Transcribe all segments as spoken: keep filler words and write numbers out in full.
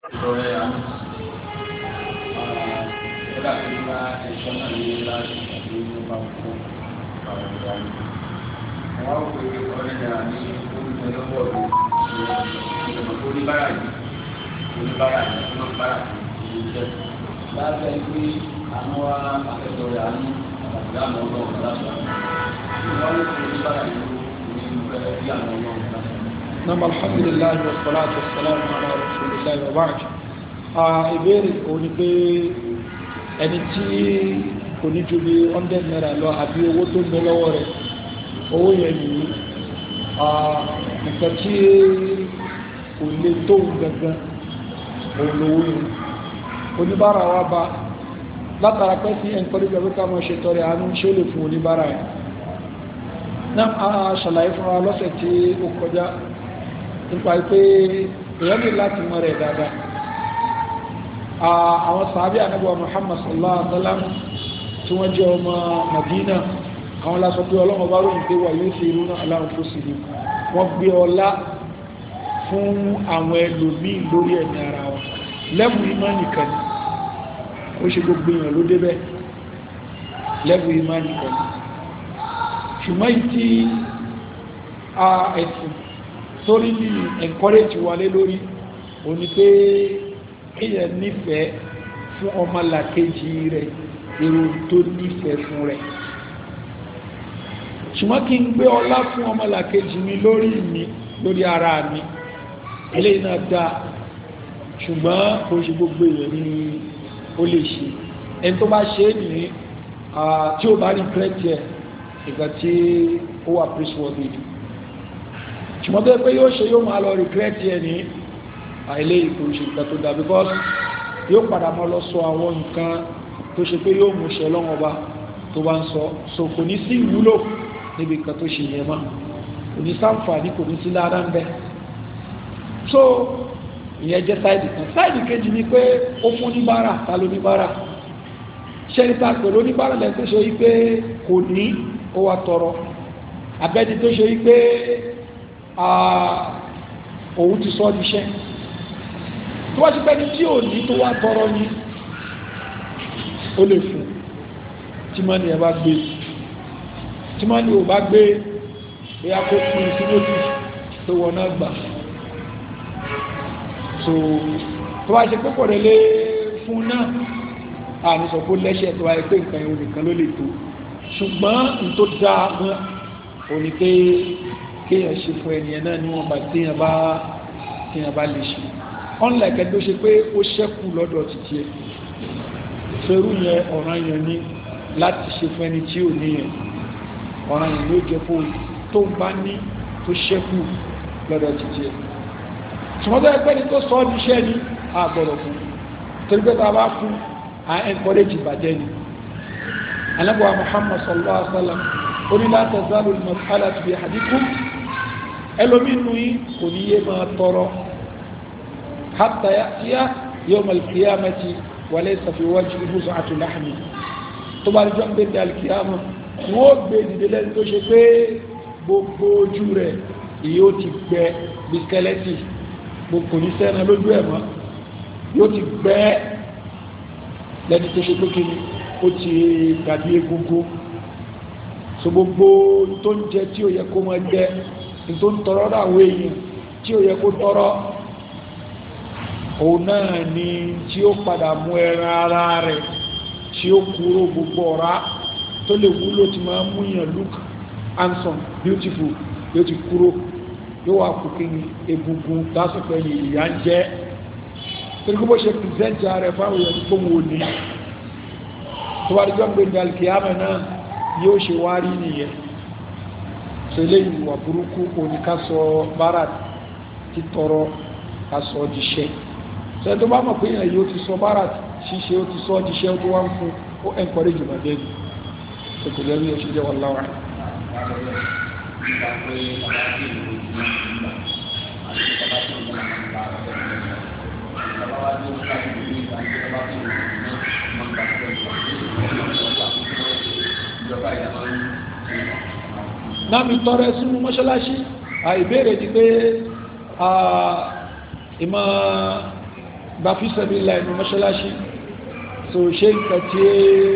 ìrọ̀rẹ́ àmì ọ̀dà tó ń bá ẹ̀ṣọ́ náà ní láti ṣàbí ní bá fún àwọn ìgbà yìí. Wọ́n á pè é ọ̀rẹ́ náà ní oúnjẹ lọ́wọ́ rẹ̀ ìjọba tó oníbàárà yìí oníbàárà yìí oníbàárà yìí jẹ́. Lábẹ́ pé àwọn wa akẹ́kọ̀ọ́ rẹ̀ àánú àtàkùn àwọn ọlọ́run láti àwọn. Wọ́n á pè é oníbàárà yìí ní ìfẹ́ bí àwọn ọlọ́run láti. Nam alhamdulillah wa salatu wa salam ala rasulillah wa ba'd. Ìbéèrè òní pé ẹni tí kò ní ju bí hundred naira lọ àbí owó tó ń bẹ lọ́wọ́ rẹ̀ owó yẹn nìyí nǹkan tí kò lè tó gangan òun lówó yẹn oníbàárà wa bá látara pẹ́ sí ẹnkọ́rí pẹ̀lú ká mọ́ ṣe tọrẹ àánú ṣé ó lè fún oníbàárà yẹn náà a ṣàlàyé fún wa lọ́sẹ̀ tí ó kọjá nípa pé èèyàn ní láti mọ̀ rẹ̀ dáadáa àwọn sàábí ànábì wa Muhammad sallallahu alaihi wa sallam tí wọ́n jẹ́ ọmọ Madina àwọn lásọ pé ọlọ́mọ bá ròyìn pé wà yóò fi irú náà aláwọ̀ tó sì ní wọ́n gbé ọlá fún àwọn ẹlòmíì lórí ẹ̀mí ara wọn lẹ́bù ìmọ̀ nìkan ni ó ṣe gbogbo èèyàn ló débẹ̀ lẹ́bù ìmọ̀ nìkan ni ṣùgbọ́n ìtí ẹ̀sìn torí ní encourage wálé lórí òní pé èèyàn nífẹ̀ẹ́ fún ọmọlàkejì rẹ̀ èrò tó nífẹ̀ẹ́ fún rẹ̀ ṣùgbọ́n kí n gbé ọlá fún ọmọlàkejì mi lórí mi lórí ara mi eléyìí náà dáa ṣùgbọ́n kò ṣe gbogbo èèyàn ni ó lè ṣe ẹni tó bá ṣe é ní tí ó bá rí pẹ́ẹ́tì ẹ̀ ìgbà tí ó wà praiseworthy ṣùgbọ́n tó yẹ pé yóò ṣe yóò máa lọ regret ẹ̀ ní àìlé ìkò ṣe ìgbà tó dà because yóò padà mọ́ lọ sọ àwọn nǹkan tó ṣe pé yóò mú ṣe lọ́wọ́ bá tó bá ń sọ so kò ní sí ìwúlò níbi nǹkan tó ṣe yẹn mọ́ kò ní sáǹfààní kò ní sí lára ń bẹ so ìyẹn jẹ́ sáìdì kan sáìdì kejì ni pé ó fún níbàárà ta ló níbàárà ṣẹ́ríta pẹ̀lú oníbàárà lẹ́yìn tó ṣe yí pé kò ní ó wá tọrọ abẹ́ni tó ṣe yí pé òun ti sọ níṣẹ́ tó wá sí pẹ́ni tí ò ní tó wá tọrọ ní ó lè fún tí má ní ẹ bá gbé tí má ní ò bá gbé bóyá kó pín sí méjì tó wọ́n náà gbà so tó wá ṣe pẹ́pọ̀ rẹ̀ lé fún náà àní sọ fún lẹ́ṣẹ̀ tó wáyé pé nǹkan ìwọ̀n nìkan ló lè tó ṣùgbọ́n n tó dáa gan òní pé kéèyàn ṣe fún ẹnìyàn náà ní wọn bá téèyàn bá téèyàn bá lè ṣe unlike ẹni tó ṣe pé ó ṣẹ́kù lọ́dọ̀ títí ẹ̀ fẹ́rù yẹn ọ̀ràn yẹn ní láti ṣe fún ẹni tí ò ní yẹn ọ̀ràn yẹn ló jẹ́ fún tó ń bá ní tó ṣẹ́kù lọ́dọ̀ títí ẹ̀ ṣùgbọ́n ẹgbẹ́ ni tó sọ ọ́ níṣẹ́ ní àgbọ̀rọ̀ fún torí pé tá a bá fún à encourage ìbàjẹ́ ni alábọ̀ Muhammad sallallahu alaihi wa sallam oní la tazalu al-mas'alatu bi ahadikum ẹlòmínú yìí kò ní yé máa tọrọ hatta ya'tiya yawm al-qiyamati wa laysa fi wajhihi muz'atu lahmi tó bá rí jọ́ gbé ní al-qiyama wọ́n gbé dìde lẹ́nu tó ṣe pé gbogbo ojú rẹ̀ yóò ti gbẹ bí skeleton gbogbo ní sẹ́nà lójú ẹ̀ mọ́ yóò ti gbẹ lẹ́ni tó ṣe pé kí ni ó ti dàbí egungun so gbogbo tó ń jẹ tí ó yẹ kó máa jẹ tó ń tọrọ dáwọ èèyàn tí ó yẹ kó tọrọ òun náà ni tí ó padà mú ẹran ara rẹ̀ tí ó kúrò gbogbo ọ̀rá tó lè wúlò tí máa mú yàn look handsome beautiful yóò ti kúrò yóò wá kú kí ni egungun lásìkò ẹ̀yìn ìyá ń jẹ́ torí kó bó ṣe pìrìsẹ́ntì ààrẹ fáwọn èèyàn tó wò ní tó wá rí jọ́ gbé ní alkiyama náà yóò ṣe wá rí nìyẹn so eléyìí wà burúkú oníkásọ bára títọrọ kásọ jíṣẹ́ so ẹ tó bá mọ̀ pé èèyàn yóò ti sọ bára ṣíṣe ó ti sọ jíṣẹ́ tó wá ń fún ó encourage jùlọ bẹ́ẹ̀ so kò lẹ́rú yóò ṣe jẹ́ wọn láwàá náàmì tọrẹ sínú mọ́ṣáláṣí àìbéèrè ti pé ìmọ̀ bá fi sabilillah inú mọ́ṣáláṣí so ṣe nǹkan tí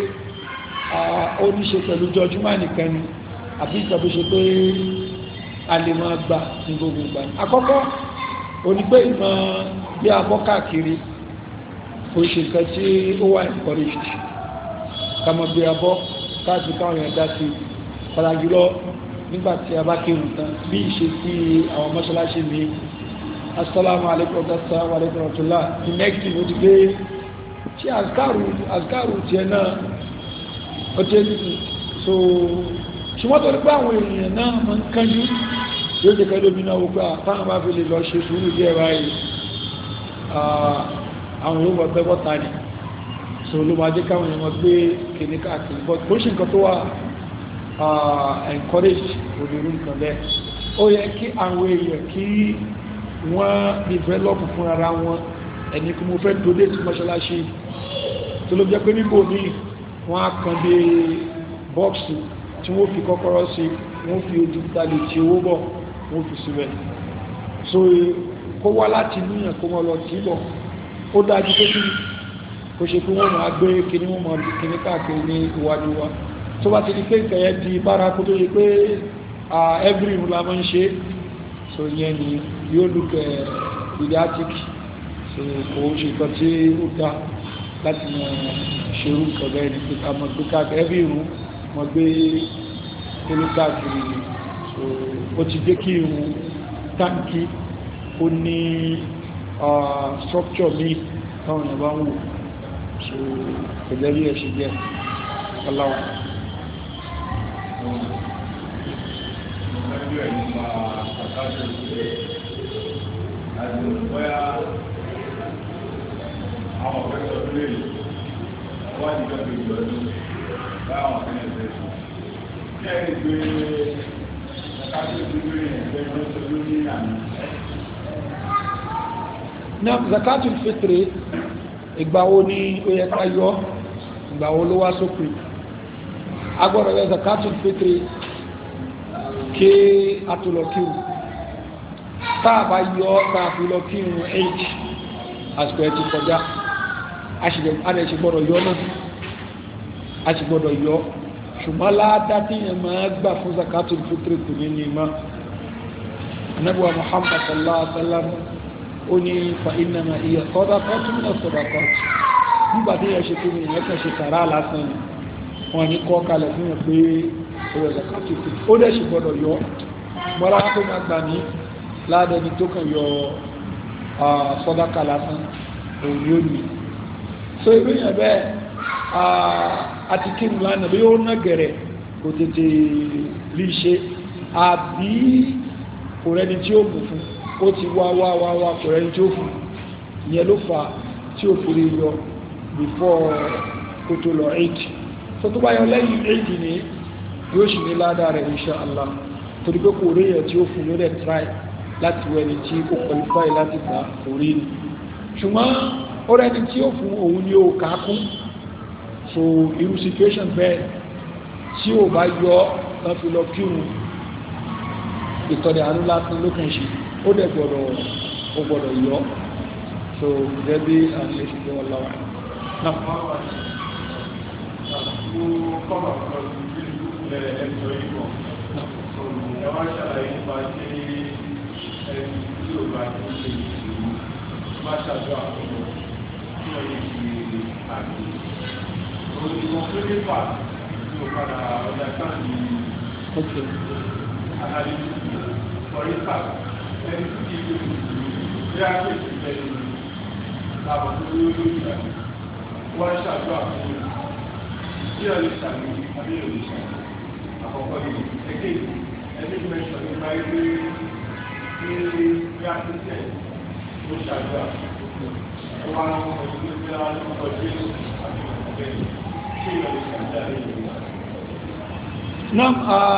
ó ní ṣe pẹ̀lú jọjúmọ́ nìkan ni àbí nǹkan tó ṣe pé a lè máa gbà ní gbogbo ìgbà ní àkọ́kọ́ onígbé ìmọ̀ bí abọ́ káàkiri kò ṣe nǹkan tí ó wà encouraged kàmọ̀ bí abọ́ káàkiri káwọn èèyàn dá sí padà jùlọ nígbàtí a bá kírun tán bí ìṣe sí àwọn mọ́ṣáláṣí mi assalamu alaikum assalamu alaikum rahmatullah the next thing ó ti gbé tí azkaru tí ẹ náà ó ti ẹni so ṣùgbọ́n tó ní pé àwọn èèyàn náà mọ́ ń kánjú yóò jẹ́ kẹ́lò mi náà wọ́pẹ́ àtàwọn bá fi lè lọ ṣe sùúrù díẹ̀ báyìí àwọn yóò wọ́n bẹ́bọ́ ta ní so ló máa jẹ́ káwọn èèyàn gbé kìíní káàkiri but bó ṣe nǹkan tó wà encourage onírú nǹkan bẹ́ẹ̀ ó yẹ kí àwọn èèyàn kí wọ́n develop fún ara wọn ẹni kí mo fẹ́ donate sí mọ́ṣáláṣí tó ló jẹ́ pé níbo ní wọ́n á kan dé bọ́ọ̀sì tí wọ́n fi kọ́kọ́rọ́ sí wọ́n fi ojú tàbí tí owó bọ̀ wọ́n fi síbẹ̀ so kó wá láti níyàn kó mọ́ lọ tí bọ̀ ó dájú pé kí kò ṣe pé wọ́n máa gbé kíní wọ́n máa kíní káàkiri ní ìwádìí wa tó bá ti di pé ìkẹyẹ di bárakú tó yẹ pé every la máa ń ṣe so yẹn ni yóò look idiotic so kò ṣe nǹkan tí ó dá láti mọ ṣerú nǹkan bẹ́ẹ̀ ni pé ká mọ̀ gbé káàkiri every room mọ̀ gbé kíní káàkiri so ó ti jẹ́ kí irun táǹkì ó ní structure mi táwọn èèyàn bá ń wò so pẹ̀lẹ́ bí ẹ̀ ṣe jẹ́ aláwọ̀. Ẹgbẹ́ ẹ̀ nípa àtàkùn ìṣẹ́ àti bóyá àwọn ọ̀fẹ́ sọ lórí èyí wọ́n ti gbẹ́ gbogbo ọdún báyà wọn fẹ́ ẹ̀fẹ́ sí. Kí ẹni gbé àtàkùn ìṣẹ́ ẹgbẹ́ tó sọ lórí àmì. Ní zakatul fitri ìgbà wo ni ó yẹ ká yọ ìgbà wo ló wá sópin agbọ́dọ̀ yọ zakatul fitri kí a tó lọ kírun táà bá yọ táà fi lọ kírun eight àsìkò ẹ̀ ti kọjá a lè ṣe gbọ́dọ̀ yọ náà a ṣe gbọ́dọ̀ yọ ṣùgbọ́n láàdá tí yẹn máa gbà fún zakatul fitri kò ní ní ma Ànábì wa Muhammad sallallahu alaihi wa sallam ó ní fa innama hiya sadaqatun min as-sadaqat nígbà tí yẹn ṣe kí ni ìyẹn kan ṣe tààrà lásán ni wọn ní kọ́ kalẹ̀ fún yẹn pé ọ̀rọ̀ zakatu fi ó dẹ̀ ṣe gbọ́dọ̀ yọ mọ́ra tó máa gbà ní ládẹni tó kàn yọ sọ́dáka lásán òun yóò ní so ibi yẹn bẹ́ẹ̀ àti kí ni lánàá bí ó ná gẹ̀rẹ̀ kò tètè rí ṣe àbí kò rẹni tí ó mú fún ó ti wá wá wá wá kò rẹni tí ó fún ìyẹn ló fà tí ó fi rí yọ before kó tó lọ eight so tó bá yọ lẹ́yìn eight ni yóò ṣì ní ládàá rẹ̀ insha Allah torí pé kò rí ẹ̀ tí ó fún lórí ẹ̀ try láti wẹni tí ó qualify láti gbà kò rí ni ṣùgbọ́n ó rẹni tí ó fún òun ni ó kàákún so irú situation bẹ́ẹ̀ tí ó bá yọ tán fi lọ kírun ìtọ́dẹ̀ àánú lásán ló kàn ṣe ó dẹ̀ gbọ́dọ̀ ó gbọ́dọ̀ yọ so gẹ́bí àti ìṣẹ́jọ́ ọláwà náà ẹ̀ẹ́dọ̀ ìgbọ̀. Ẹwà ṣàlàyé nípa tí ẹni tí ó bá tí ó lè ìlú bá ṣàjọ àkọ́kọ́ tí ó lè fi àgbè. Òṣìwọ̀n tó lè fà tí ó padà ọjà sáàdì analysis for instance ẹni tí kí ilé ìlú bí a pè sí ẹni lábọ̀ tó lórí lórí ìgbàgbé wọ́n ṣàjọ àkọ́kọ́ tí ó lè ṣàlàyé àbí ìròyìn ṣàlàyé. Àkọ́kọ́ ni ẹgbẹ́ ẹgbẹ́ mẹ́sàn ní báyé pé ní gíásíṣẹ́ ló ṣàdúrà tó wá ń mọ̀ sí pé wọ́n ń kọ́ sí àti ọ̀gbẹ́ tí ìrọ̀lẹ́ ṣàdúrà lè lè wà. Náà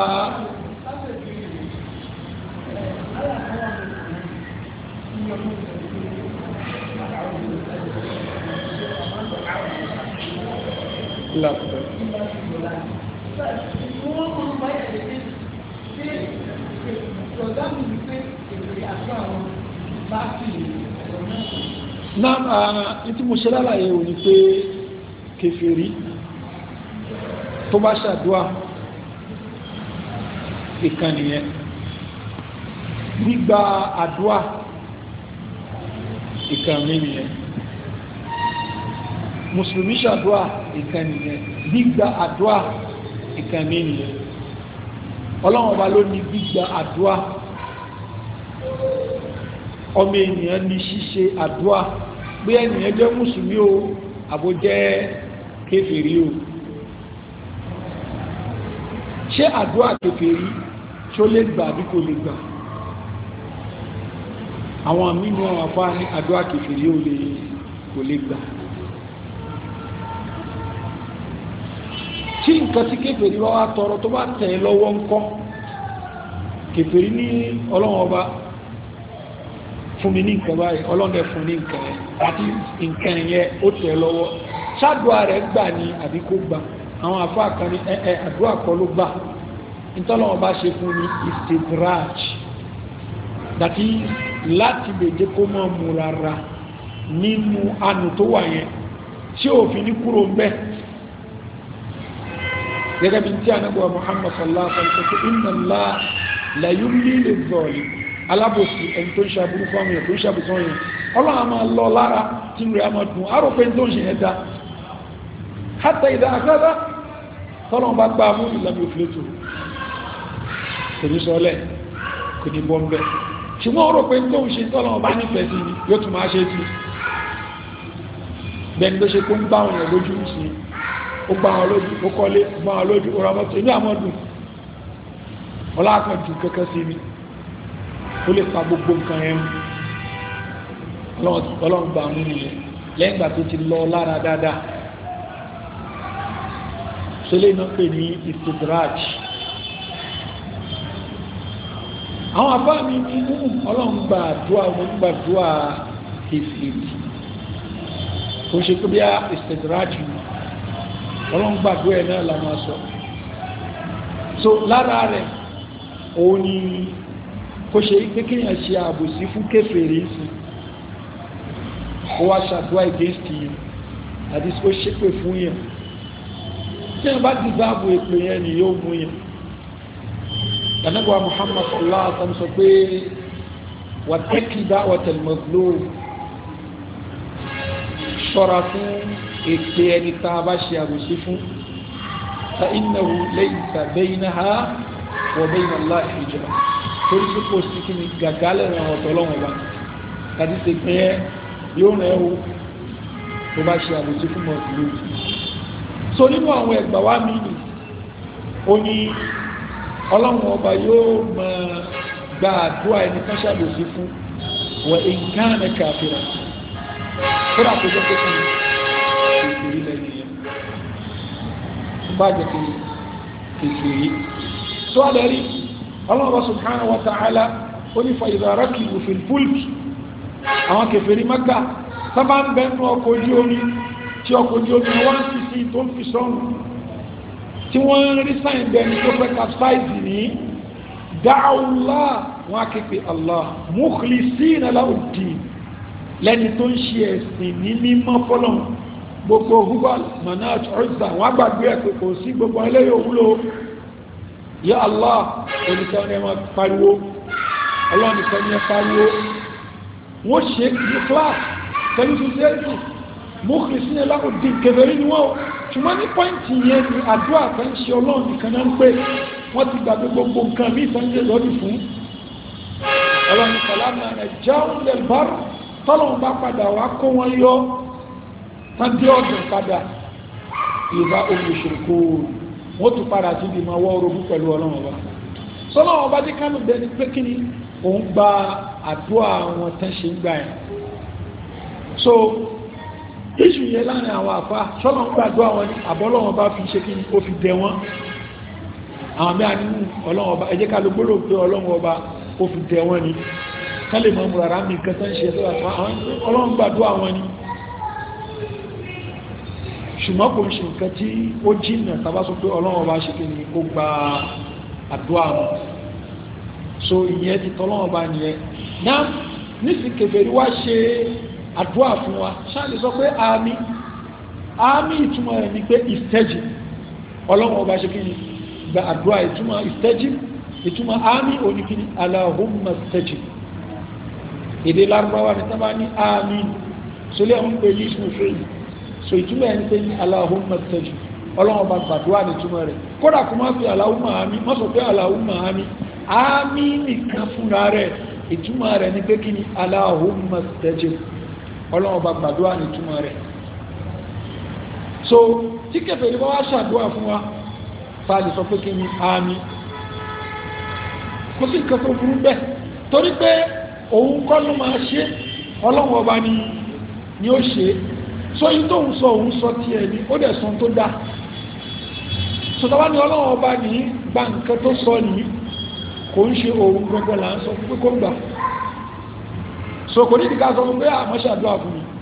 lápẹ́ náà ní tí mo ṣe lálàyé ò ní pé kèfèrí tó bá ṣàdúà ìkan nìyẹn, gbígba àdúà ìkan mi nìyẹn, mùsùlùmí ṣàdúà ìkan nìyẹn, gbígba àdúà ìkan mi nìyẹn. Ọlọ́run ọba ló ní gbígba àdúà, ọmọ ènìyàn ní ṣíṣe àdúà, bí ènìyàn jẹ́ mùsùlùmí o àbó jẹ́ kèfèrí o. Ṣé àdúà kèfèrí ṣó lè gbà bí kò lè gbà? Àwọn àmínú àwọn afá ní àdúà kèfèrí ò lè kò lè gbà. Tí nǹkan tí kèfèrí wá wá tọrọ tó bá tẹ̀ lọ́wọ́ ńkọ́, kèfèrí ní Ọlọ́run ọba fún mi ní nǹkan báyìí, Ọlọ́run dẹ̀ fún ní nǹkan ẹ̀ àti nǹkan yẹn ó tẹ̀ lọ́wọ́, ṣáàdùá rẹ̀ gbà ní àbí kò gbà? Àwọn afá kan ní ẹ̀ẹ́ àdúrà kọ́ ló gbà, ìtọ́lọ́wọ́ bá ṣe fún ní istidraj, dàtí láti lè jẹ́ kó mọ́ mú rárá nínú anù tó wà yẹn tí òfin ní kúrò ń bẹ́. Gẹ́gẹ́ bí tí a nábọ̀ Muhammad sallallahu alaihi wasallam inna Allah la yumli liz-zalim, alábòsí ẹni tó ń ṣàbúrú fún àwọn èèyàn tó ń ṣàbùsọ́ yẹn Ọlọ́run a máa lọ lára tí rẹ̀ a máa dùn arọ́pẹ́ tó ń ṣe yẹn dá hatta idha akhadha tọ́lọ́run bá gbá mú ìlànà òfìlétò kò ní sọ́lẹ̀ kò ní bọ́m̀bẹ́, ṣùgbọ́n arọ́pẹ́ tó ń ṣe tọ́lọ́run bá nífẹ̀ẹ́ sí ni yóò tún máa ṣe tí bẹ́ẹ̀ni ló ṣe kó ń bá wọn yẹn lójú sí, ó gbá wọn lójú, ó kọ́lé, ó gbá wọn lójú, ó ra mọ́tò, inú àmọ́ dùn ọlọ́pàá jù kẹ́kẹ́ sí mi, ó lè pa gbogbo nǹkan ẹ̀mù ọlọ́gbà mú nìyẹn lẹ́yìn ìgbà tó ti lọ lára dáadáa. ṣẹlẹ̀ iná pè ní istidraj. àwọn àbá mi ní ọlọ́gbà àdúrà ọmọgbà àdúrà kèfèrí kò ṣe pé bí i istidraj ọlọ́gbà àdúrà ẹ̀ náà la máa sọ. so lára rẹ̀ òun ni kò ṣe pé kíyàn ṣe àbòsí fún kèfèrí sí, ó wá ṣàdúrà against yìí àti ó ṣépè fún yẹn, tí wọ́n bá dìzáàbò èpè yẹn ni yóò mú yẹn. Ànábì Muhammad sallallahu alaihi wasallam sọ pé wattaqi da'watal mazlum, ṣọ́ra fún èpè ẹni tá a bá ṣe àbòsí fún, fa innahu laysa baynaha wa bayna Allahi hijab, torí sí kò sí kí ni gàgálẹ̀ rẹ̀ ọ̀tọ̀ lọ́wọ́ wa tàbí ṣe pé yóò rẹ̀ ó tó bá ṣe àbòsí fún mọ̀sílù. so nínú àwọn ẹgbà wá mi nì ó ní ọlọ́run ọba yóò máa gba àdúrà ẹni kan ṣàbòsí fún wa in kana kafiran, kódà tó jẹ́ pé kí ni ìfèrí lẹ́yìn yẹn tó bá jẹ́ kí ìfèrí tó alẹ́ rí Allah subhanahu wa ta'ala ó ní fa idha rakibu fil fulki, àwọn kèfèrí Mákkà sábà ń bẹ́nu ọkọ̀ ojú omi tí ọkọ̀ ojú omi wọ́n sì sí tó ń fi sọ́run tí wọ́n ń rí sáyìn bẹni tó fẹ́ capsize ní dáúlá wọn képe Allah mukhlisina lahu-d-din, lẹ́ni tó ń ṣe ẹ̀sìn ní mímọ́ fọ́lọ́n, gbogbo Hubal, Manat, Uzza wọ́n gbàgbé ẹ̀kọ́ kò sí gbogbo ẹlẹ́yọ̀ wúlò. Ya Allah, oníkan ní ẹmọ pariwo, Allah nìkan ní ẹ pariwo, wọ́n ṣe ní class pẹ̀lú sincerity, mukhlisina lahu-d-din, kèfèrí ni wọ́n, ṣùgbọ́n ní pọ́ìntì yẹn ni àdúrà kan ṣe Ọlọ́run nìkan náà ń pè, wọ́n ti gbàgbé gbogbo nǹkan mí ìtànjẹ́ lọ́dún fún Ọlọ́run sàlámà najjahum minal barr, tọ́lọ́run bá padà wá kó wọn yọ tán dé ọ̀dọ̀ padà ìbá olùṣèkó wọ́n tún padà sí ibi máa wọ́ orogún pẹ̀lú Ọlọ́run ọba. sọ́lọ́run ọba dé kánú bẹni pé kí ni òun gba àdúrà wọn tán ṣe ń gbà ẹ̀. so iṣu yẹn láàrin àwọn àfá sọ́lọ́run gba àdúrà wọn ní àbọ́lọ́run ọba fi ṣe kí ni ó fi dẹ wọn. àwọn mẹ́ta nínú Ọlọ́run ọba ẹ jẹ́ ká ló gbọ́dọ̀ pé Ọlọ́run ọba ó fi dẹ wọn ni ká lè mọ̀ múra rámi nǹkan tán ṣe Ọlọ́run gba àdúrà wọn ni. ṣùgbọ́n kò ṣe nǹkan tí ó jìnnà tàbá sọ pé Ọlọ́run bá ṣe kí ni ó gba àdúrà wọn. so ìyẹn ti tọ́lọ́run bá nìyẹn náà nísìn kèfèrí wá ṣe àdúrà fún wa ṣáàlì sọ pé àmì àmì ìtumọ̀ rẹ̀ ni pé istajib ọlọ́run ọba ṣe kí ni gba àdúrà ìtumọ̀ istajib ìtumọ̀ àmì oníkíní Allahumma istajib èdè lárúbáwá ní tábà ní àmì sólé àwọn pé ní ìsúnmù fèyí so ìtumọ̀ ẹni pé ní Allahumma istajib ọlọ́run ọba gbàdúrà ní ìtumọ̀ rẹ̀ kódà kó má fi Allahumma àmì má sọ pé Allahumma àmì àmì nìkan fúnra rẹ̀ ìtumọ̀ rẹ̀ ní pé kí ni Allahumma istajib ọlọ́run ọba gbàdúrà ní ìtumọ̀ rẹ̀ so tí kẹfẹ́ ní bá wá ṣàdúrà fún wa fàálì sọ pé kí ni àmì kò sí nǹkan tó burú bẹ́ẹ̀ torí pé òun kọ́ ló máa ṣe ọlọ́run ọba ni ni ó ṣe so yí tó ń sọ òun sọ tí ẹni ó dẹ̀ sọ tó dá so tọ́wá ní ọlọ́run ọba ní gba nǹkan tó sọ ní kò ń ṣe òun gbogbo là ń sọ pé kó gbà so kò ní ìdíkà sọ pé àmọ́ ṣàdúrà fún mi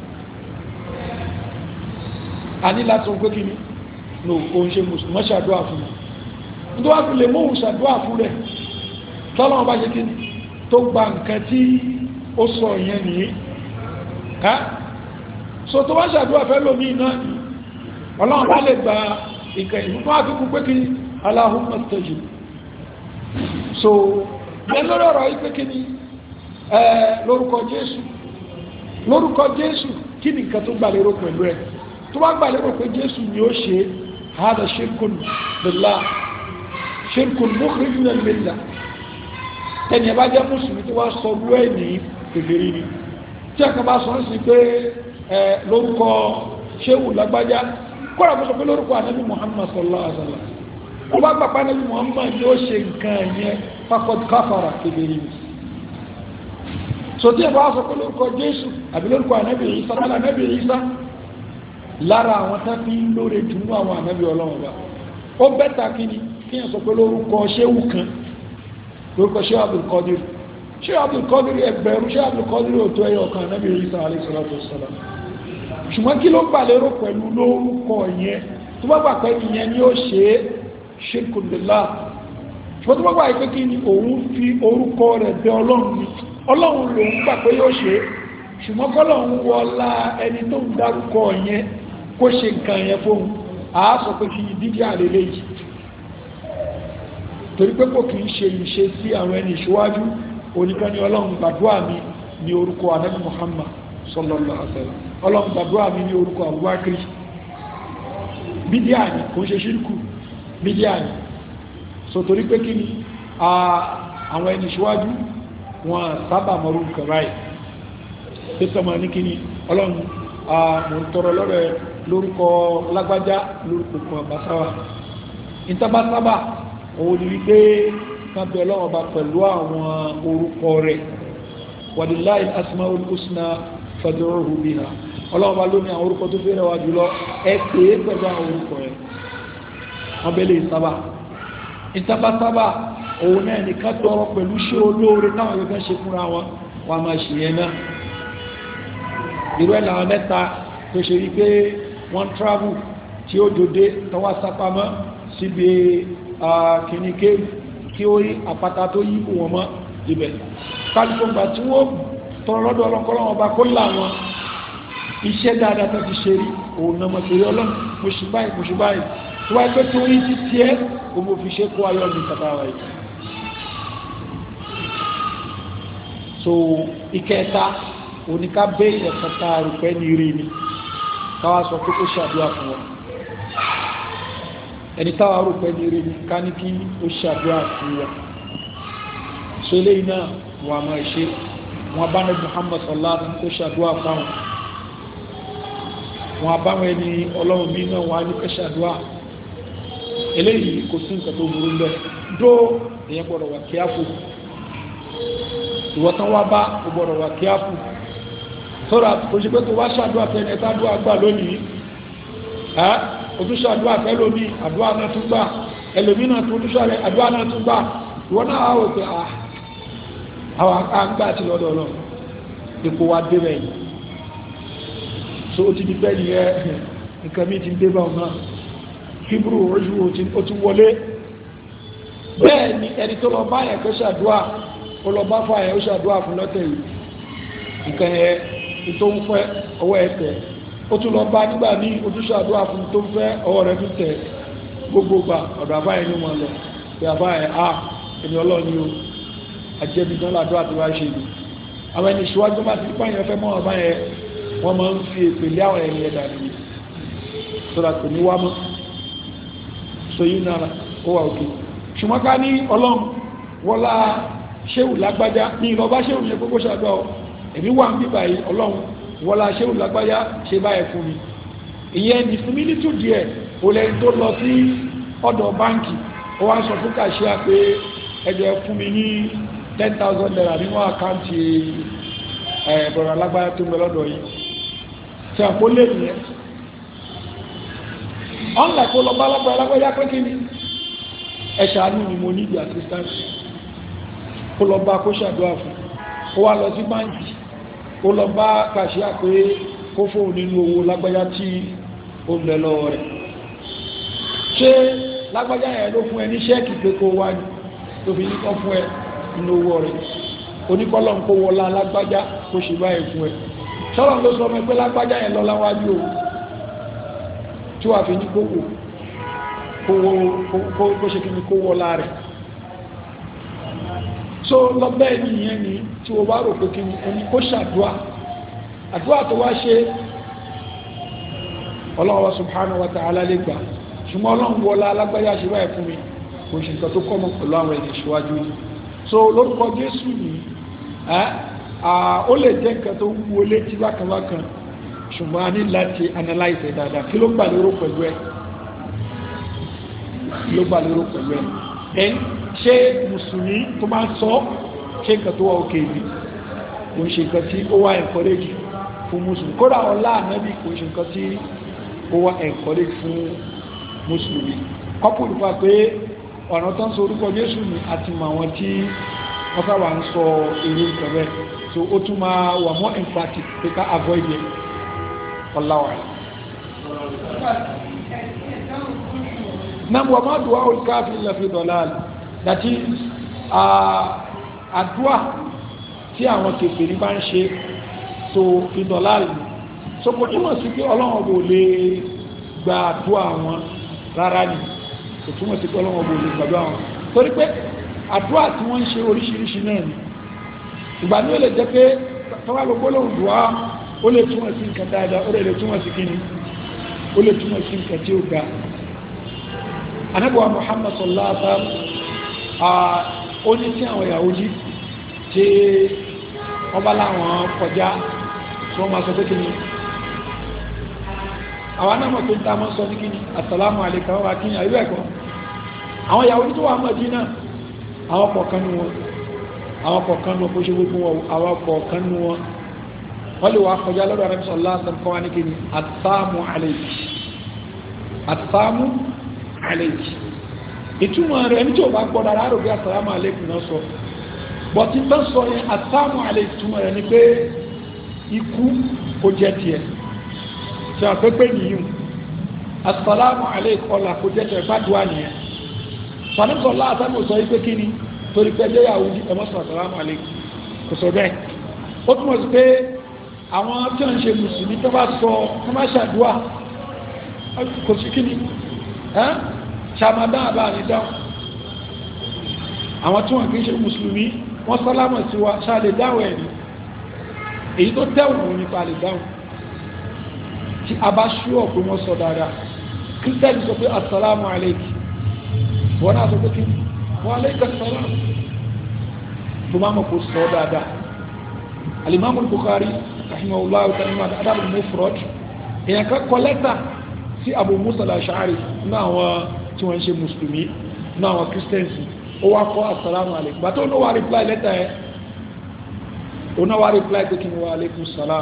a ní láti sọ pé kí ni no kò ń ṣe mùsùlùmọ́ ṣàdúrà fún mi nítorí wá fi lè mú òun ṣàdúrà fún rẹ̀ tọ́lọ́run bá ṣe kí ni tó gba nǹkan tí ó sọ ìyẹn nìyí ká so tó wá ṣàdúrà fẹ́ lómi náà ni ọlọ́run bá lè gba ìkẹ́ ìfúnfún àfikún pé kí Allahumma istajib so ẹ lórí ọ̀rọ̀ yìí pé kí ni lórúkọ Jésù lórúkọ Jésù kí ni nǹkan tó gbà lérò pẹ̀lú ẹ̀ tó bá gbà lérò pé Jésù ni ó ṣe hada shirkun billah shirkun mukhrij min al-millah ẹni ẹbá jẹ́ mùsùlùmí tí wọ́n sọ rú ẹ̀ ní ìgbèrí ni tí ẹ̀kan bá sọ ń sí pé ẹ lórúkọ ṣéwù lágbájá kọ́ra mọ́ sọ pé lórúkọ ànábì Muhammad sallallahu alaihi wasallam wọ́n bá gbàpá ànábì Muhammad ni ó ṣe nǹkan yẹn faqad kafara ìgbèrí ni so tí ẹ̀bá sọ pé lórúkọ Jésù àbí lórúkọ ànábì Ìsá tálà ànábì Ìsá lára àwọn tá fi ń lóore jù mú àwọn ànábì Ọlọ́run bá ó bẹ́ta kí ni kí ẹ̀ sọ pé lórúkọ ṣéwù kan lórúkọ ṣe Abdulkadir ṣe Abdulkadir ẹgbẹ̀rún ṣe Abdulkadir òtò ẹyọ kan Ànábì Ìsá alayhi salatu wassalam ṣùgbọ́n kí ló gbà lérò pẹ̀lú lórúkọ yẹn tó bá gbà pé ìyẹn ni ó ṣe shirkun billah ṣùgbọ́n tó bá gbà pé kí ni òun fi orúkọ rẹ̀ bẹ Ọlọ́run ni Ọlọ́run lòun gbà pé yóò ṣe ṣùgbọ́n kọ́lọ́run wọlá ẹni tó ń dárúkọ yẹn kó ṣe nǹkan yẹn fóun àá sọ pé kí dídí àlélẹ́ yìí torí pé kò kìí ṣe ìṣe sí àwọn ẹni ìṣíwájú oníkan ni Ọlọ́run gbàdúrà mi ní orúkọ Ànábì Muhammad sallallahu alaihi wasallam Ọlọ́run gbàdúrà mi ní orúkọ Abubakar bídíà ni kò ń ṣe ṣírkù bídíà ni so torí pé kí ni àwọn ẹni ìṣíwájú wọn sábà mọ́rú nǹkan báyìí pé sọmọ ní kí ni Ọlọ́run mo ń tọrọ lọ́rẹ̀ lórúkọ lágbájá lórúkọ kan àbásáwà ìtàbásábà òun ni wípé kábẹ̀ Ọlọ́run bá pẹ̀lú àwọn orúkọ rẹ̀ walillahi al-asmaul husna fad'uhu biha Ọlọ́run bá ló ní àwọn orúkọ tó fẹ́rẹ̀ wá jùlọ ẹ pè é pẹ̀lú àwọn orúkọ rẹ̀ wọ́n bẹ̀lẹ̀ ìsábà ìtàbá sábà òun náà ní ká tọrọ pẹ̀lú ṣé olóore náà gẹ́gẹ́ ṣe fúnra wọn wọ́n máa ṣe yẹn náà irú ẹ̀ làwọn mẹ́ta tó ṣe wípé wọ́n travel tí ó dòde tọwọ́ sápamọ́ síbi kìníké kí ó rí àpáta tó yí wọn mọ́ ibẹ̀ kálùkùngbà tí wọ́n tọrọ lọ́dọ̀ ọlọ́kọ́lọ́wọ́ bá kó láwọn iṣẹ́ dáadáa tó ti ṣe rí òun náà mọ̀ torí Ọlọ́run mo ṣe báyìí mo ṣe báyìí tó wáyé pé tó rí títí ẹ́ o mo fi ṣe kó ayọ́ mi tàbára yìí so ìkẹta oníká bẹ́ ìyẹ̀kẹta rùpẹ́ ní rí ni káwà sọ pé kó ṣàdúrà fún wọn ẹni táwà rùpẹ́ ní rí ni ká ní kí ó ṣàdúrà fún wọn so ilé iná wà máa ṣe wọn bá ní Muhammad sallallahu alaihi wasallam kó ṣàdúrà fáwọn wọn bá wọn ẹni Ọlọ́run bí náà wà ní kó ṣàdúrà eléyìí kò sí nǹkan tó burú bẹ́ẹ̀ dó èyàn gbọ́dọ̀ wà kíáfù ìwọ̀tán wá bá ó gbọ́dọ̀ wà kíáfù sọ́rọ̀ kò ṣe pé tó wá ṣàdúrà fẹ́ ní ẹ̀ta àdúrà gbà lónìí ẹ́ o tún ṣàdúrà fẹ́ lómi àdúrà náà tún gbà ẹlòmí náà tún tún ṣàrẹ àdúrà náà tún gbà ìwọ̀n náà wá wò pé àwọn àgbà ti lọ́dọ̀ lọ ipò wa dé bẹ́ẹ̀ yìí so ó ti di bẹ́ẹ̀ ni ẹ nǹkan mi ti dé báwọn náà hebrew ojú ó ti wọlé bẹ́ẹ̀ ni ẹni tó lọ bá yẹn kó ṣàdúrà ó lọ bá fún àyẹ̀ ó ṣàdúrà fún lọ́tẹ̀ yìí nǹkan ẹ tó ń fẹ́ ọwọ́ ẹ̀ tẹ̀ ó tún lọ bá nígbà ní ojúṣe àdúrà fún tó ń fẹ́ ọwọ́ rẹ̀ tún tẹ̀ gbogbogbà ọ̀dọ̀ àbáyé ní wọn lọ pé àbáyé a ẹni ọlọ́ni o àjẹbí náà làdúrà tó wá ṣe ni àwọn ẹni ìṣíwájú bá ti pààyàn fẹ́ mọ́ àbáyé wọ́n máa ń fi èpèlé àwọn ẹni ẹ̀dà nìyí sọ́dà kò ní wá mọ́ so yìí náà ó wà òkè ṣùgbọ́n ká ní ọlọ́run wọ́lá ṣéwù lágbájá ní ìlọ́bá ṣéwù yẹ gbogbo ṣàdọ́ èmi wà ń bíbà yìí ọlọ́run wọ́lá ṣéwù lágbájá ṣe báyẹ̀ fún mi ìyẹn ní fún mi ní tù díẹ̀ ó lẹ́yìn tó lọ sí ọ̀dọ̀ báńkì ó wá sọ fún kàṣíà pé ẹjọ́ fún mi ní ten thousand naira nínú àkáǹtì ẹ̀bọ̀rọ̀ lágbájá tó ń bẹ lọ́dọ̀ yìí tí a kó lè nìyẹn unlike kó lọ bá lágbájá pé kí ni ẹ̀ṣàánú ni mo need assistance kó lọ bá kó ṣàdúrà fún ó wá lọ sí báńkì ó lọ bá kàṣíà pé kó fóun nínú owó lágbájá tí ó ń bẹ lọ́wọ́ rẹ̀ ṣé lágbájá yẹn ló fún ẹ ní ṣẹ́ẹ̀kì pé kó wá ní tó fi ní kọ́ fún ẹ nínú owó rẹ̀ oníkọ́lọ̀ ń kó wọlá lágbájá kó ṣe báyìí fún ẹ ṣọ́lọ̀ ló sọ ọmọ ẹgbẹ́ lágbájá yẹn lọ láwájú o tí wàá fi ní kó wò kó ṣe kí ni kó wọlá rẹ̀ so lọ́bẹ̀ nìyẹn ni tí o bá rò pé kí ni ẹni kó ṣàdúà àdúà tó wá ṣe Ọlọ́hun subhanahu wa ta'ala lè gbà ṣùgbọ́n Ọlọ́hun wọlá alágbáyà ṣe báyìí fún mi kò ṣe nǹkan tó kọ́mọ pẹ̀lú àwọn èdè ṣíwájú ni so lórúkọ Jésù ni ó lè jẹ́ nǹkan tó wúwo létí bákanbákan ṣùgbọ́n a ní láti analyze ẹ̀ dáadáa kí ló gbà lérò pẹ̀lú ẹ̀ ló gbà lérò pẹ̀lú ẹ̀ then ṣé mùsùlùmí tó máa ń sọ ṣe nǹkan tó wà òkè ìbí kò ń ṣe nǹkan tí ó wà encourage fún mùsùlùmí kódà ọlá ànábì kò ń ṣe nǹkan tí ó wà encourage fún mùsùlùmí kọ́pùlù pa pé ọ̀nà tó ń sọ orúkọ Jésù ní àti mọ̀ àwọn tí wọ́n sábà ń sọ èrè nǹkan bẹ́ẹ̀ so ó tún máa wà more emphatic pé ká avoid it ọláwà náà wọ́n máa dùwà olùkáàfin ilẹ̀ fi dọ̀láàlì that is àdúà tí àwọn kèfèrí bá ń ṣe so fi dọ̀láàlì so kò túmọ̀ sí pé Ọlọ́run bò lè gba àdúà wọn rárá ni kò túmọ̀ sí pé Ọlọ́run bò lè gbàdúà wọn torí pé àdúà tí wọ́n ń ṣe oríṣiríṣi náà ni ìgbà ní ó lè jẹ́ pé tọ́wà ló gbólóhùn dùá ó lè túmọ̀ sí nǹkan dáadáa ó lè túmọ̀ sí kíni ó lè túmọ̀ sí nǹkan tí ó ga anábọ̀wà Muhammad sallallahu alaihi wasallam ó ní tí àwọn Yahudi tí wọ́n bá láwọn kọjá tí wọ́n máa sọ pé kíni àwọn anámọ̀ tó ń ta mọ́ sọ ní kíni assalamu alaikum wa kíni àyíwẹ̀ kan àwọn Yahudi tó wà Mádínà àwọn kọ̀ọ̀kan ní wọn àwọn kọ̀ọ̀kan ní wọn kó ṣe gbogbo wọn àwọn kọ̀ọ̀kan ní wọn wọ́n lè wá kọjá lọ́dọ̀ Ànábì sallallahu alaihi wasallam kọ́wá ní kíni assalamu alayki assalamu alayki ìtumọ̀ rẹ̀ ní tí ó bá gbọ́dọ̀ rárò bí assalamu alaykum náà sọ bọ̀ tí tán sọ yẹn assalamu alayki ìtumọ̀ rẹ̀ ni pé ikú kò jẹ́ tiẹ̀ tí a pẹ́ pé nìyí assalamu alaykum ọ̀là kò jẹ́ tiẹ̀ gbádùá nìyẹn Ànábì sallallahu alaihi wasallam sọ yí pé kíni torí pé jẹ́ Yahudi ẹmọ́ sọ assalamu alaykum kò sọ bẹ́ẹ̀ ó túnmọ̀ sí pé àwọn tí wọ́n ń ṣe mùsùlùmí tó bá sọ tó bá ṣàdúwà kò sí kíni ṣàmàdá àbá ní dáhùn àwọn tí wọ́n kìí ṣe mùsùlùmí wọ́n sálámọ̀ sí wa ṣáàlè dáhùn ẹ̀rí èyí tó tẹ́wọ̀n òun nípa lè dáhùn tí a bá ṣúọ̀ pé wọ́n sọ dáadáa kírísítẹ́nì sọ pé assalamu alaykum wọ́n náà sọ pé kíni wa alayka salam tó máa mọ̀ kó sọ dáadáa alimamu Bukhari rahimahullahu ta'ala adab al-mufrad èyàn kan kọ lẹ́tà sí Abu Musa al-Ash'ari náà àwọn tí wọ́n ṣe mùsùlùmí náà àwọn christians ó wá kọ́ assalamu alaikum bàtọ́ ó wá reply lẹ́tà ẹ̀ ó náà wá reply pé kí ni wa alaikum salam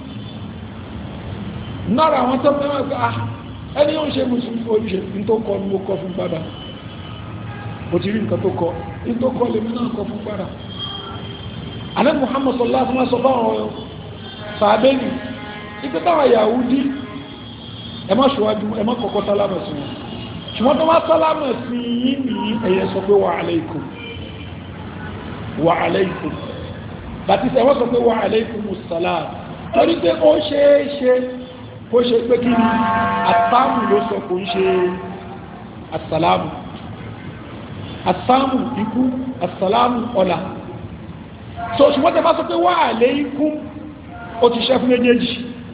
náà àwọn tó mẹ́wàá pé ah ẹni yóò ṣe mùsùlùmí oríṣẹ́ ní tó kọ ní mo kọ fún padà ó ti rí nǹkan tó kọ ní tó kọ lèmi náà kọ fún padà alẹ́ Muhammad sallallahu alaihi wasallam sọ fáwọn sàbẹ́ni ipé táwọn Yahudi ẹ má ṣíwájú ẹ má kọ́kọ́ sálámà sí wọn ṣùgbọ́n tó wá sálámà sí yí ní ẹ̀yẹ sọ pé wa alaykum wa alaykum láti sẹ́wọ́n sọ pé wa alaykum salam torí pé ó ṣe é ṣe kó ṣe pé kí ni àtàmù ló sọ kò ń ṣe àsàlámù àtàmù ikú àsàlámù ọ̀la so ṣùgbọ́n tẹ bá sọ pé wà alaykum ó ti ṣẹ́ fún méjèèjì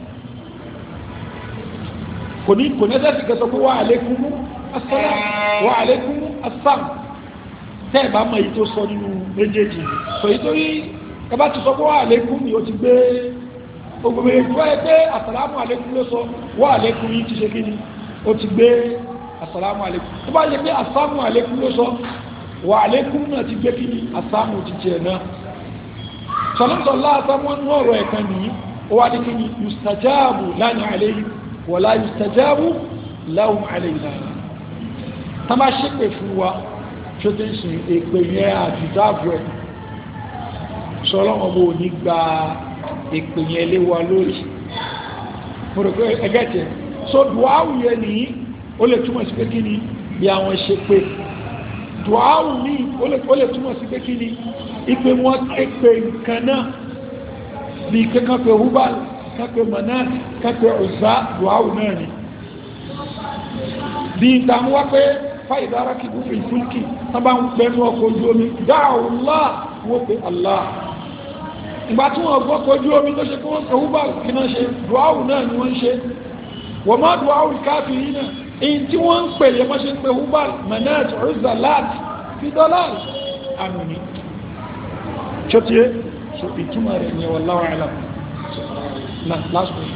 kò ní kò ní ẹ́sẹ̀sì kẹsọ pé wà alaykum àsàlámù wà alaykum àsàlámù tẹ́ ẹ̀ bá mọ̀ èyí tó sọ nínú méjèèjì so èyí tó rí ẹ bá ti sọ pé wà alaykum ni ó ti gbé ogbogbo ètò ẹ pé àsàlámù alaykum ló sọ wà alaykum yìí ti ṣe kí ni ó ti gbé àsàlámù alaykum tó bá yẹ pé àsàlámù alaykum ló sọ wà alaykum náà ti gbé kí ni àsàlámù ti jẹ náà sọlọ́sọ̀lá àtàwọn ọ̀rọ̀ ẹ̀kan nìyí ó wá ní kí ni yustajabu lana alayhi wala yustajabu lahum alayna tá bá ṣépè fún wa tó ti ń sìn èpè yẹn àti dáàbò ẹ̀ sọlọ́wọ́n bó ní gba èpè yẹn lé wa lórí mo rò pé ẹgẹ́ tẹ̀ so duawu yẹn nìyí ó lè túmọ̀ sí pé kí ni bí àwọn ṣe pé duawu ní ó lè túmọ̀ sí pé kí ni ipe wọn èpè nǹkan náà bí kankan pé hubal kankan manat kankan ọ̀zá duawu náà ni bí ìtàn wá pé fáìdára kí bú fi fúlkì tán bá ń pẹ̀lú ọkọ̀ ojú omi dáàwùlá wọ́n pé Allah ìgbà tí wọ́n gbọ́ ojú omi tó ṣe kí wọ́n pẹ̀ húbà kí náà ṣe duawu náà ni wọ́n ṣe wọ́n má duawu káfìrí náà èyí tí wọ́n ń pè yẹ mọ́ ṣe ń pẹ̀ húbà manat Uzza Lat fi dọ́là àmì ní ṣọ́tíyé so ìtumọ̀ rẹ̀ ni wallahu a'lam náà last one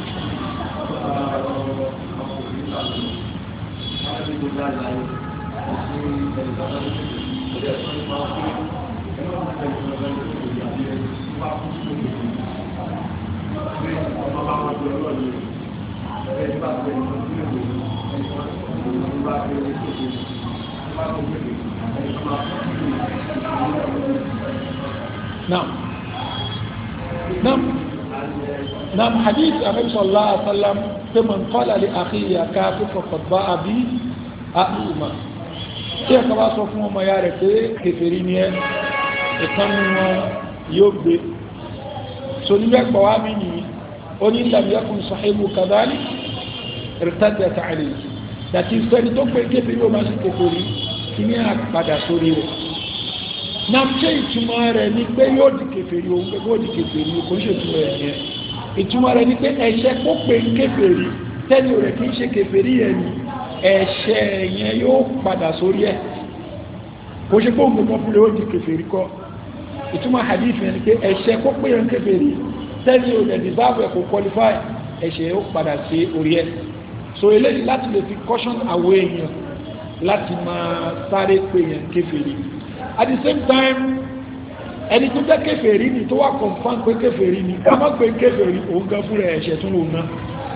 نعم نعم نعم حديث النبي صلى الله عليه وسلم فمن قال لأخيه يا كافر فقد باء بي أئمة tí ẹ̀ka bá sọ fún ọmọ ya rẹ̀ pé kèfèrí ni ẹ́ ìkànnì wọn yóò gbé so níbẹ̀ pọ̀ wá mi nìyí ó ní ìlàmìyàkùn sahibu kadhali irtaddat alayhi dàtí ìsẹ́ni tó pé kèfèrí ó máa ṣe kèfèrí kí ní àpadà sórí rẹ̀ náà ṣe ìtumọ̀ rẹ̀ ní pé yóò di kèfèrí òun pé yóò di kèfèrí kò ń ṣètumọ̀ rẹ̀ yẹn ìtumọ̀ rẹ̀ ní pé ẹ̀ṣẹ̀ kó pé kèfèrí tẹ́lẹ̀ rẹ̀ kì í ṣe kèfèrí yẹn ni ẹ̀ṣẹ̀ yẹn yóò padà sórí ẹ̀ kò ṣe pé òun gbogbo fúnlẹ̀ ó di kèfèrí kọ́ ìtumọ̀ hadith yẹn ni pé ẹ̀ṣẹ̀ kó pé yẹn kèfèrí tẹ́lẹ̀ rẹ̀ deserve kò qualify ẹ̀ṣẹ̀ yóò padà sí orí ẹ̀ so eléyìí láti lè fi caution àwọn èèyàn láti máa sáré pé yẹn kèfèrí at the same time ẹni tó jẹ́ kèfèrí ni tó wà confirm pé kèfèrí ni ká má pé kèfèrí òun gan fúnra ẹ̀ṣẹ̀ tún lòun náà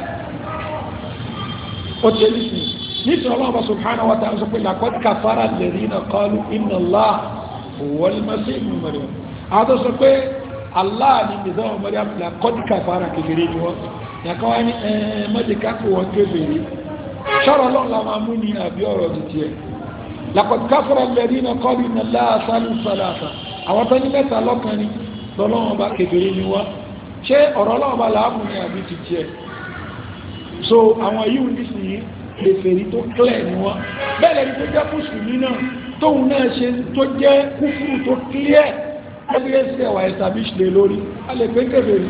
ó tẹ́lẹ̀ sí nítorí Allah subhanahu wa ta'ala sọ pé laqad kafara alladhina qalu inna Allaha huwa al-masih ibn Maryam àtọ́ sọ pé Allah ní ìdáwọn Maryam laqad kafara kèfèrí ni wọ́n yàkọ́ wá ní ẹ̀ẹ́mọ́déká kò wọ́n kèfèrí ṣọ́rọ̀ lọ́n la máa mú ní àbí ọ̀rọ̀ títí ẹ̀ laqad kafara alladhina qalu inna Allaha thalithu thalatha àwọn tó ní mẹ́ta lọ́kan ni lọ́lọ́wọ́n bá kèfèrí ni wọ́n ṣé ọ̀rọ̀ lọ́wọ́ bá làámù ní àbí títí ẹ̀ so àwọn yíò nísìnyí kèfèrí tó clear ni wọ́n bẹ́ẹ̀ lẹ́ni tó jẹ́ mùsùlùmí náà tóun náà ṣe tó jẹ́ kúfùrù tó clear evidence ẹwà establish lé lórí a lè pé kèfèrí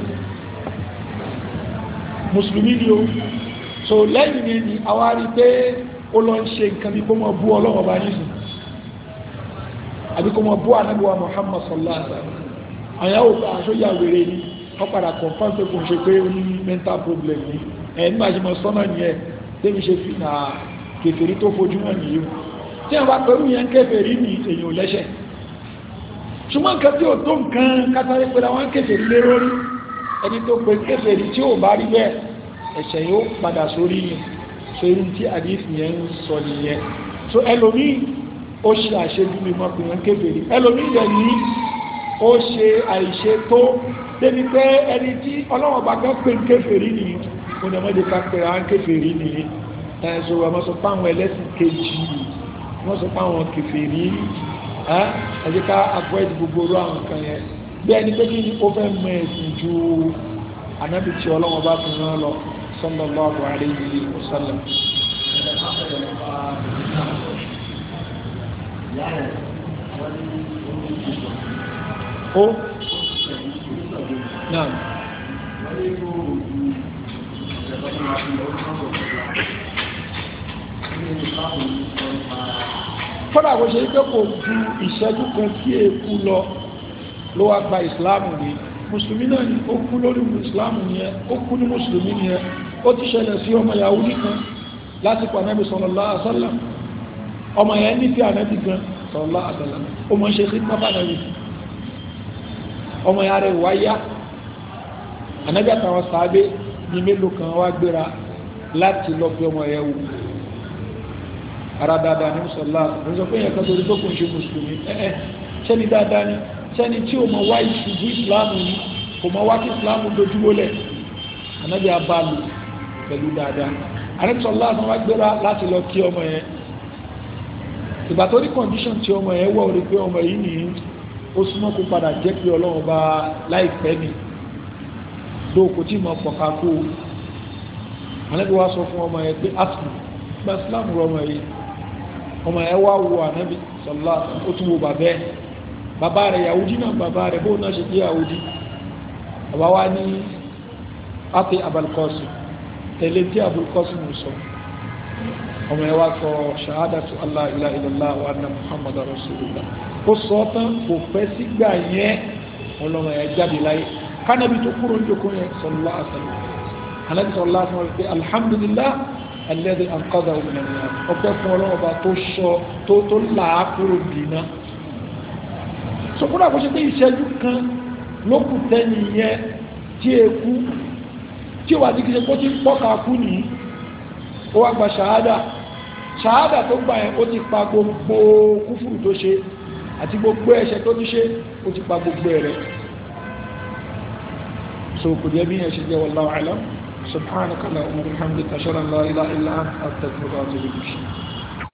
mùsùlùmí ni o so lẹ́yìn ní ni àwárí pé ó lọ ń ṣe nǹkan bí kó mọ bú ọlọ́wọ́ bá nísìn àbí kó mọ bú ànábíwá Muhammad sallallahu alaihi wasallam àyàwó àṣóyà wèrè ni wọ́n padà confirm pé kò ń ṣe pé ó ní mental problem ni ẹni máa ṣe mọ̀ sọ́nà ní ẹ̀ tẹ́bí ṣe fi na kèfèrí tó fojú wọn nìyí tí wọ́n bá pẹ̀lú yẹn kèfèrí ní èyàn lẹ́ṣẹ̀ ṣùgbọ́n nǹkan tí ó tó nǹkan kátàrí pẹ̀lú àwọn kèfèrí lé lórí ẹni tó pẹ̀ kèfèrí tí ó bá rí bẹ́ẹ̀ ẹ̀ṣẹ̀ yóò padà sórí yẹn so irun tí àdífì yẹn ń sọ nìyẹn so ẹlòmí ó ṣe àṣejù ní mọ́kùnrin kèfèrí ẹlòmí dẹ̀ ní ó ṣe àìṣe tó débi pé ẹni tí ọlọ́wọ́ bá gbọ́ pé kèfèrí nìyí ó ní ọmọdé ká pẹ̀lú àwọn kèfèrí ní ẹ̀ṣọ́ wọ́n sọ páwọn ẹlẹ́sìn kejì wọ́n sọ páwọn kèfèrí ẹ̀jẹ́ ká avoid gbogbo orú àwọn kan yẹn bí ẹni pé kí ni ó fẹ́ mọ ẹ̀sìn ju anábì tí ọlọ́wọ́ bá fi rán lọ sallallahu alayhi wa sallam. ó náà kọ́dà kò ṣe pé kò ju ìṣẹ́jú kan sí èkú lọ ló wá gba ìsìláàmù ní mùsùlùmí náà ni ó kú lórí ìsìláàmù yẹn ó kú ní mùsùlùmí yẹn ó ti ṣẹlẹ̀ sí ọmọ Yahudi kan lásìkò Ànábì sallallahu alaihi wasallam ọmọ yẹn ní fi Ànábì gan sallallahu alaihi wasallam ó mọ̀ ṣe sí pápá Ànábì ọmọ yẹn rẹ̀ wáyá Ànábì àtàwọn sàábé ní mélòó kan wá gbéra láti lọ bí ọmọ yẹn wò ara dáadáa ní sọlá ní sọ pé yẹn kan torí tó kò ń ṣe mùsùlùmí ẹ́ẹ̀ ṣẹ́ni dáadáa ni ṣẹ́ni tí o mọ̀ wá ìṣubú ìsìláàmù ni kò mọ̀ wá kí ìsìláàmù dojúbólẹ̀ Ànábì abálu pẹ̀lú dáadáa Ànábì sọlá àwọn wá gbéra láti lọ kí ọmọ yẹn ìgbà tó rí condition tí ọmọ yẹn wọ̀ rí pé ọmọ yìí nìyí ó súnmọ́ kó padà jẹ́ pé Ọlọ́run bá láìpẹ́ ni dóòkò tí mo pọ̀ ká kó Ànábì wá sọ fún ọmọ yẹn pé asùn gba ìsìláàmù rọ ọmọ yìí ọmọ ẹ wá wo Ànábì sallallahu alaihi wasallam ó tún wo bàbá ẹ bàbá rẹ̀ Yahudi náà bàbá rẹ̀ bóun náà ṣe jẹ́ Yahudi bàbá wa ní àti Abul Qasim tẹ̀lé tí Abul Qasim sọ ọmọ ẹ wá sọ shahadatu Allah ilaha illallah wa anna Muhammadar rasulullah ó sọ tán kò pẹ́ sígbà yẹn ọlọ́mọ ẹ jáde láyé kánàbí tó kúrò jókòó yẹn sallallahu alaihi wasallam Ànábì sallallahu alaihi wasallam pé alhamdulillah alẹ́dẹ̀ àkọ́dà òmìnira ọpẹ́ fún ọlọ́ọ̀bá tó ṣọ́ tó tó làákúrò dìíná sọkúrò àkóṣe pé ìṣẹ́jú kan ló kù tẹ́ni yẹn tí è kú tí ó wà ní kíṣe kó tí ń pọ́ka kú ní ó wá gba ṣàhádà ṣàhádà tó gbà yẹn ó ti pa gbogbo kúfùrù tó ṣe àti gbogbo ẹ̀ṣẹ̀ tó ti ṣe ó ti pa gbogbo ẹ̀rẹ́ so kò jẹ́ bí yẹn ṣe jẹ́ wallahu a'lam. سبحانك اللهم وبحمدك اشهد ان لا اله الا انت استغفرك واتوب اليك